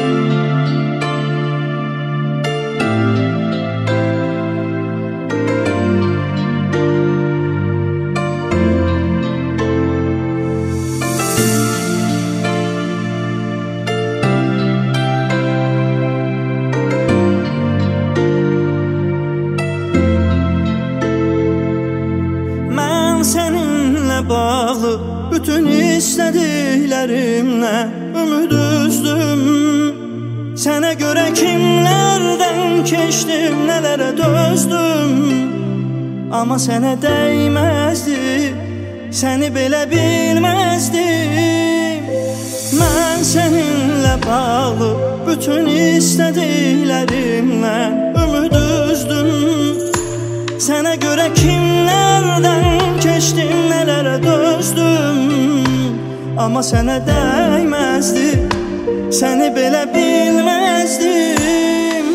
Bağlı bütün istədiklərimlə ümid üzdüm. Sənə görə kimlərdən keçdim, nələrə dözdüm. Amma sənə dəyməzdi, səni belə bilməzdim. Mən səninlə bağlı bütün istədiklərimlə ümid üzdüm. Sənə görə kimlərdən keçdim, nələrə dözdüm. Amma sənə dəyməzdi, səni belə bilməzdim.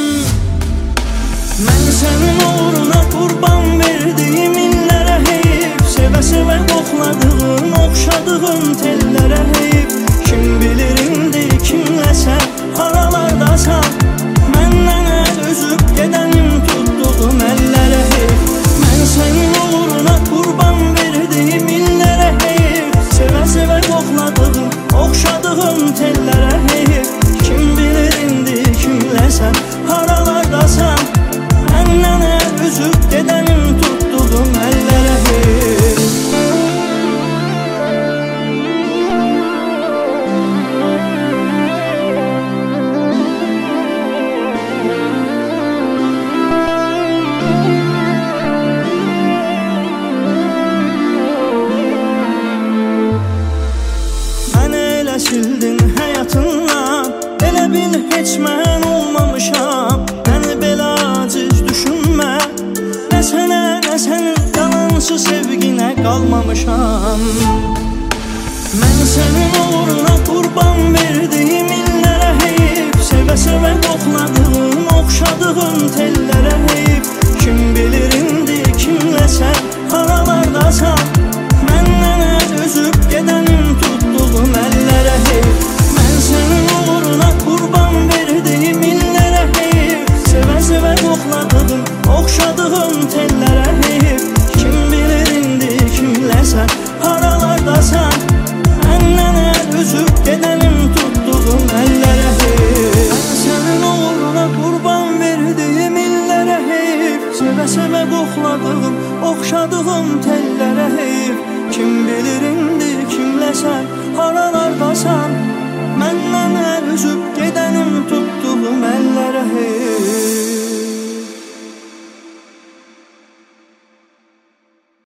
Mən sənin uğruna qurban verdiyim illərə heyif, sevə-sevə qoxladığım, oxşadığım tellərə heyif. Kim bilir indi kimləsə, haralardasan, məndən əl üzüb gedənim tutduğum əllərə heyif. Mən sənin uğruna qurban verdiyim illərə heyif, sevə-sevə qoxladığım, oxşadığım tellərə heyif. Kim bilir indi kimləsən, haralardasan, məndən əl üzüb gedənim tutduğum əllərə heyif. Sildin həyatından, elə bil heç mən olmamışam. Məni belə aciz düşünmə, nə sənə, nə sənin yalansız sevginə qalmamışam. Mən sənin uğruna qurban ver